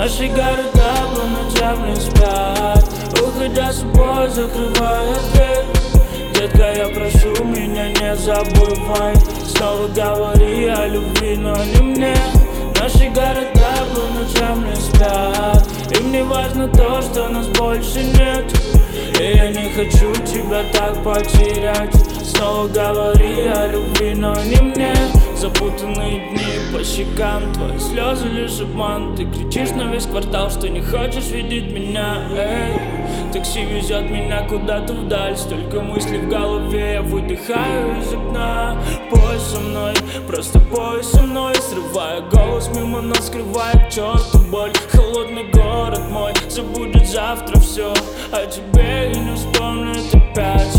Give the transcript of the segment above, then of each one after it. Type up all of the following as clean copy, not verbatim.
Наши города по ночам не спят, уходя с собой, закрывая дверь. Детка, я прошу, меня не забывай. Снова говори о любви, но не мне. Наши города по ночам не спят, им не важно то, что нас больше нет. И я не хочу тебя так потерять. Снова говори о любви, но не мне. Запутанные дни по щекам, твои слезы лишь обман. Ты кричишь на весь квартал, что не хочешь видеть меня. Такси везет меня куда-то вдаль, столько мыслей в голове, я выдыхаю из окна. Пой со мной, просто пой со мной, срывая голос мимо нас, скрывая к черту боль. Холодный город мой забудет завтра все, а тебе и не вспомнит опять.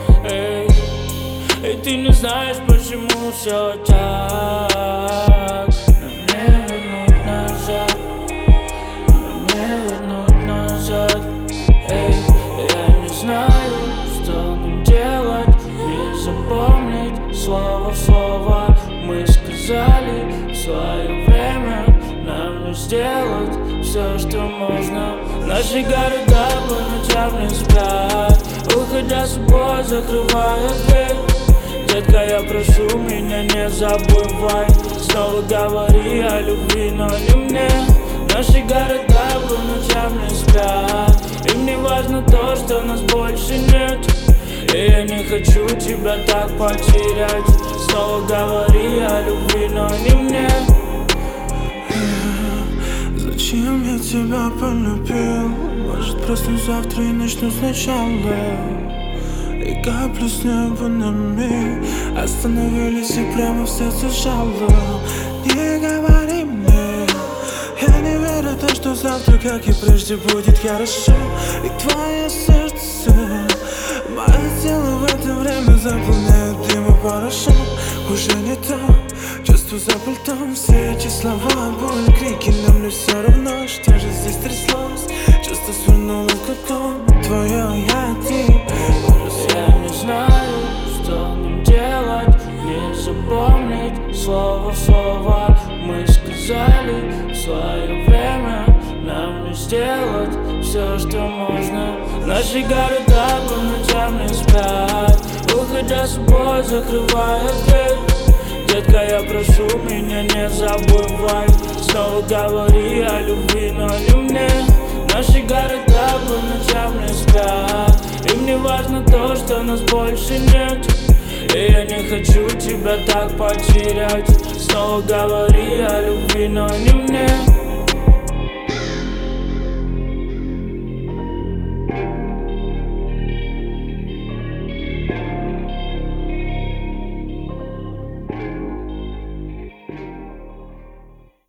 И ты не знаешь, почему все так. Но мне вернуть назад, но мне вернуть назад. Я не знаю, что нам делать, не запомнить слово в слово. Мы сказали в свое время, нам не сделать все, что можно. Наши города по ночам не спят, уходя с собой, закрывая дверь. Детка, я прошу, меня не забывай. Снова говори о любви, но не мне. Наши города по ночам не спят, им не важно то, что нас больше нет. И я не хочу тебя так потерять. Снова говори о любви, но не мне. Зачем я тебя полюбил? Может, просто завтра и начну сначала. И капли с неба на миг остановились и прямо в сердце жало. Не говори мне, я не верю в то, что завтра, как и прежде, будет хорошо. И твое сердце, мое тело в это время заполняет дым и порошок. Уже не то, чувство за пультом. Все эти слова, боль, крики, но мне все равно, что же здесь тряслось. Чувство свернуло в катон, твое я, ты. Я не знаю, что нам делать, не запомнить слово в слово. Мы сказали в свое время, нам не сделать все, что можно. Наши города по ночам не спят, уходя с собой, закрывая дверь. Детка, я прошу, меня не забывай. Снова говори о любви, но не мне. Наши города по ночам не спят, им не важно то, что нас больше нет. И я не хочу тебя так потерять. Снова говори о любви, но не мне.